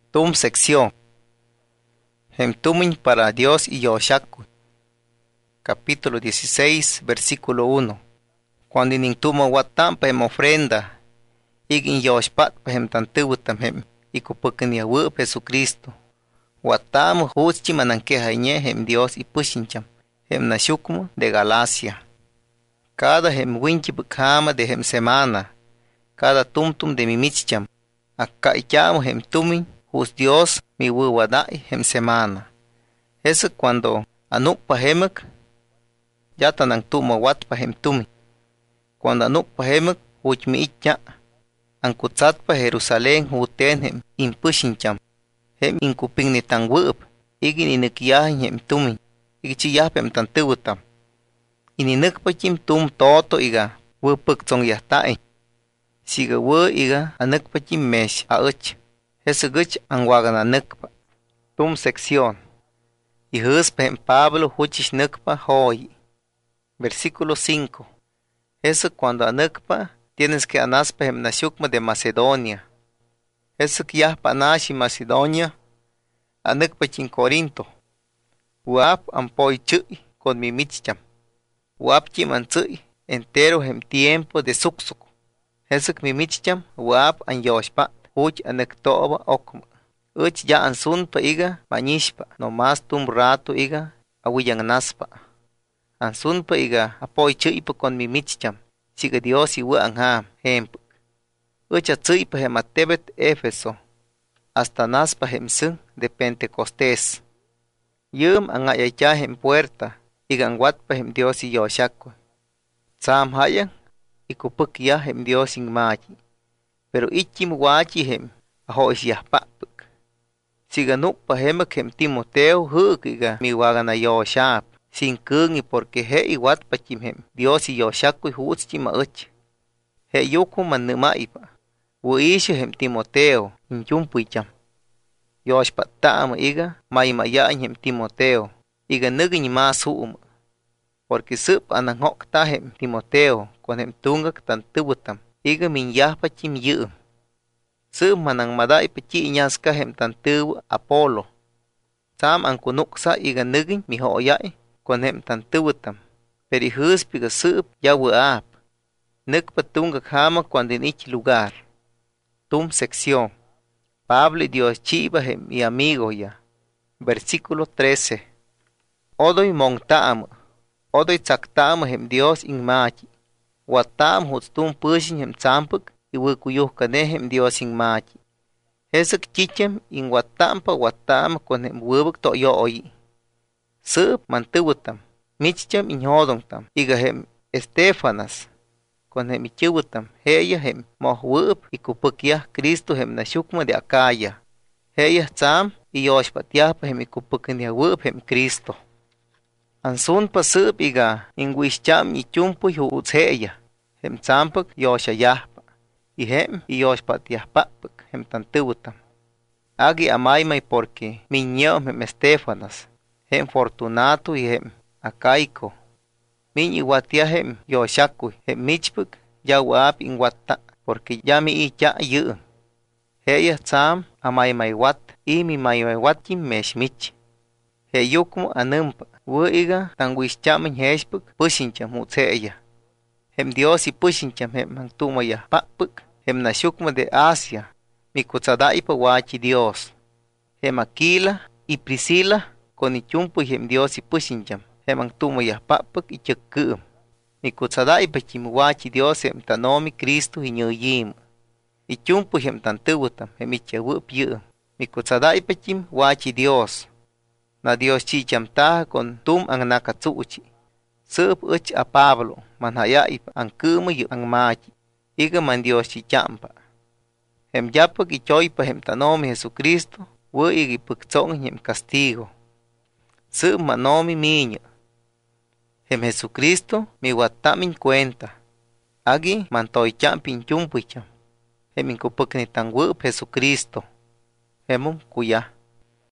Tum sección. Hem tumin para Dios y Yoshaku. Capítulo 16, versículo 1. Cuando inintuma watampa hem ofrenda, igin yoshpat pa hem tantubutam hem, ikupukin yawu Jesucristo. Watamu huschi mananquejañe hem Dios y pushincham, hem nashukmu de Galacia. Cada hem winchi bukhama de hem semana, cada tumtum de mimichcham, akka ichamu hem tumin, hus Dios mi wuwadai hem semana. Eso cuando anuk pa hemek, yatanang tuma wat pa hem tumi. Cuando anuk pa hemek, huch mi itcha, ankutsat pa Jerusalén huten hem impushincham, hem inkuping ni tang wup, igin inikyahin hem tumi, igichiyah hem tantubutam. Ininik pa chim tum toto iga, wupuk tsong yahtai. Siga wu iga, anik pa chim mesh aach. Ese guch angwagan anukpa. Tum sección. Y huspa en Pablo huchish nukpa hoy. Versículo 5. Eso cuando anukpa, tienes que anaspa hem nashukma de Macedonia. Eso que yahpa anashi Macedonia, anukpa chin Corinto. Uap ampoy chui con mi michcham. Uap chim antzui entero hem tiempo de suksuk. Eso que mi michcham uap an yoshpa. Uch anektoba okma. Uch ya ansunpa iga manishpa. No más tum rato iga awiyang naspa. Ansunpa iga apoy chuipa con mi michcham. Siga Dios iwa angham hempuk. Uch atzuipa hem atebet Éfeso. Hasta naspa hem sung de Pentecostés. Yum angayaya hem puerta. Iga angwatpa hem Dios i yoshakwa. Tsam hayang ikupuk ya hem Dios ing maji. Pero ichim wachi hem ahois yahpapuk. Siga nukpa hemak hem Timoteo huk iga mi wagana yoshap. Sin kungi porque he iwat pachim hem Dios i yoshaku hutzchi mauch. He yuku man numaipa. Wuishu hem Timoteo in yumpuicham. Yoshpat taama iga maimayain hem Timoteo. Iga nugin mas huum. Porque sup ananghok ta hem Timoteo con hem tungak tan tubutam. Iga min yahpa chim yum. Sum manang madai pachi nyaska hem tantubu Apolo. Sam ang kunuksa iga nugin mi hoyai kon hem tantubutam. Peri huspiga sup yawu ap. Nuk patunga kama cuando en ich lugar. Tum sección. Pablo y Dios chiva hem mi amigo ya. Versículo 13. Odoy mongtaam. Odoy tsaktaam hem Dios in machi. Watam hutstum pushin hem tsampuk i wukuyuh kane hem Dios ing machi. Hesek chichem ing watampa watam kon hem wubuk to yo oyi. Sup mantubutam. Michchem ing hodongtam. Iga hem Estefanas. Kon hem ichubutam. Heya hem moh wub ikupuk yah Cristo hem nashukma de Acaya. Heya tsam i yoshpat yahpa hem ikupuk niya wub hem Cristo. Ansun pa sup iga ing wishcham ichumpu huutz heya. Hem tsampak yosha yahpa. I hem i yoshpat yahpapuk hem tantubutam. Agi amaymay porque minyom hem Estefanas. Hem Fortunato i hem Acaico. Min iwatia hem yoshakuy hem michpuk yawap ing watta. Porque yami icha yun. Heya tsam amaymay wat i mi maymay watkim meshmich. He yukmu anumpa. Wuiga tangwishchamin heshpuk pushincham hutseya. Hem Dios y pushincham hem hangtumaya papuk. Hem nashukma de Asia. Mi kutsadaipa wachi Dios. Hem Aquila y Priscila con ichumpu hem Dios y pushincham. Hem hangtumaya papuk y chukkum. Mi kutsadaipa chim wachi Dios hem tanomi Cristo y nyuyim. Ichumpu hem tantubutam hem ichawup yum. Mi kutsadaipa chim wachi Dios. Na Dios chicham taha con tum ang nakatsuchi. Sup uch a Pablo, manhayaip ang kumu yu ang machi. Iga man Dios chichampa. Hem yapak ichoypa hem tanomi Jesucristo, wu igi puktsong hem castigo. Sup manomi miño. Hem Jesucristo mi watamin cuenta. Agi mantoy champin chumpuicham. Hem inkupuk ni tang wup Jesucristo. Hemum kuya.